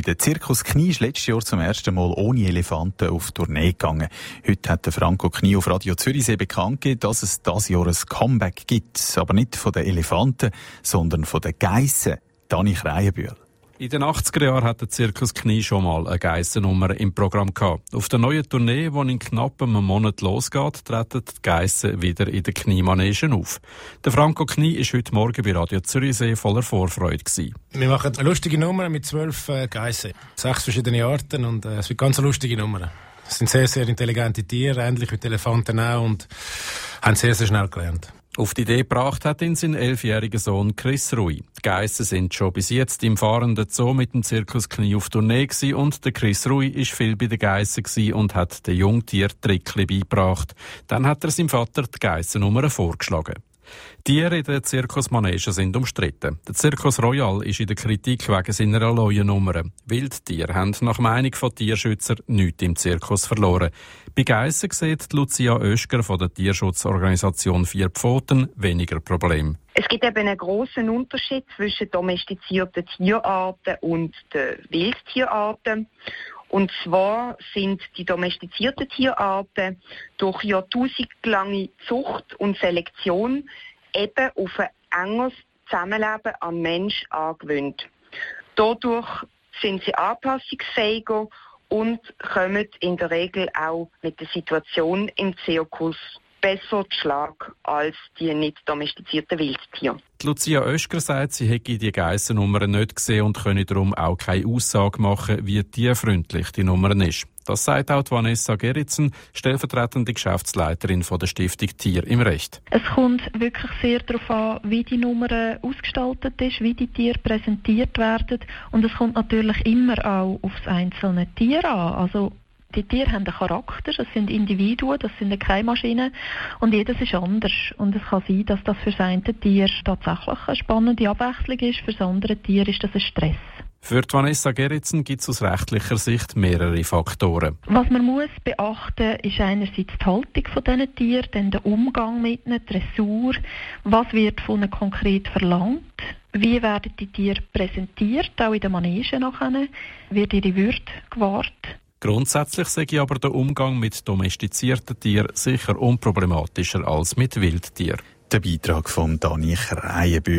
Der Zirkus Knie ist letztes Jahr zum ersten Mal ohne Elefanten auf Tournee gegangen. Heute hat der Franco Knie auf Radio Zürichsee bekannt gegeben, dass es dieses Jahr ein Comeback gibt. Aber nicht von den Elefanten, sondern von den Geissen. Dani Kreienbühl. In den 80er Jahren hat der Zirkus Knie schon mal eine Geissennummer im Programm gehabt. Auf der neuen Tournee, die in knapp einem Monat losgeht, treten die Geissen wieder in den Kniemanegen auf. Der Franco Knie war heute Morgen bei Radio Zürichsee voller Vorfreude gewesen. Wir machen eine lustige Nummer mit 12 Geissen. 6 verschiedene Arten und es wird ganz eine lustige Nummer. Es sind sehr, sehr intelligente Tiere, ähnlich wie die Elefanten auch, und haben sehr, sehr schnell gelernt. Auf die Idee gebracht hat ihn sein 11-jähriger Sohn Chris Rui. Die Geissen sind schon bis jetzt im fahrenden Zoo mit dem Zirkus Knie auf Tournee gewesen und der Chris Rui war viel bei den Geissen gewesen und hat den Jungtier Trickli beigebracht. Dann hat er seinem Vater die Geissennummer vorgeschlagen. Tiere in den Zirkusmanegen sind umstritten. Der Circus Royal ist in der Kritik wegen seiner neuen Nummer. Wildtiere haben nach Meinung von Tierschützern nichts im Zirkus verloren. Bei Geissen sieht Lucia Oeschger von der Tierschutzorganisation Vier Pfoten weniger Probleme. Es gibt eben einen grossen Unterschied zwischen domestizierten Tierarten und den Wildtierarten. Und zwar sind die domestizierten Tierarten durch jahrtausendlange Zucht und Selektion eben auf ein enges Zusammenleben am Mensch angewöhnt. Dadurch sind sie anpassungsfähiger und kommen in der Regel auch mit der Situation im Zirkus besser zu Schlag als die nicht domestizierten Wildtiere. Die Lucia Oeschger sagt, sie hätte die Geissennummer nicht gesehen und könne darum auch keine Aussage machen, wie tierfreundlich die Nummer ist. Das sagt auch Vanessa Gerritsen, stellvertretende Geschäftsleiterin von der Stiftung Tier im Recht. Es kommt wirklich sehr darauf an, wie die Nummer ausgestaltet ist, wie die Tiere präsentiert werden. Und es kommt natürlich immer auch auf das einzelne Tier an. Also die Tiere haben einen Charakter, das sind Individuen, das sind keine Maschinen und jedes ist anders. Und es kann sein, dass das für das eine Tier tatsächlich eine spannende Abwechslung ist, für das andere Tier ist das ein Stress. Für die Vanessa Gerritsen gibt es aus rechtlicher Sicht mehrere Faktoren. Was man muss beachten, ist einerseits die Haltung von diesen Tieren, dann der Umgang mit ihnen, die Dressur, was wird von ihnen konkret verlangt, wie werden die Tiere präsentiert, auch in den Manegen nachher, wird ihre Würde gewahrt. Grundsätzlich sehe ich aber den Umgang mit domestizierten Tieren sicher unproblematischer als mit Wildtieren. Der Beitrag von Dani Kreienbühl.